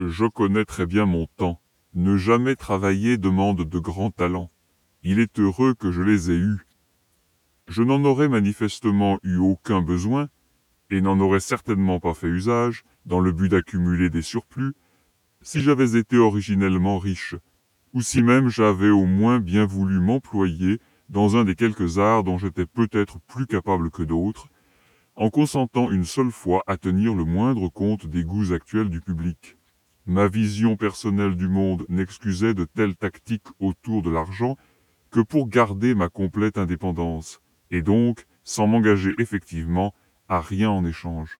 Je connais très bien mon temps. Ne jamais travailler demande de grands talents. Il est heureux que je les ai eus. Je n'en aurais manifestement eu aucun besoin, et n'en aurais certainement pas fait usage, dans le but d'accumuler des surplus, si j'avais été originellement riche, ou si même j'avais au moins bien voulu m'employer dans un des quelques arts dont j'étais peut-être plus capable que d'autres, en consentant une seule fois à tenir le moindre compte des goûts actuels du public. Ma vision personnelle du monde n'excusait de telles tactiques autour de l'argent que pour garder ma complète indépendance, et donc sans m'engager effectivement à rien en échange.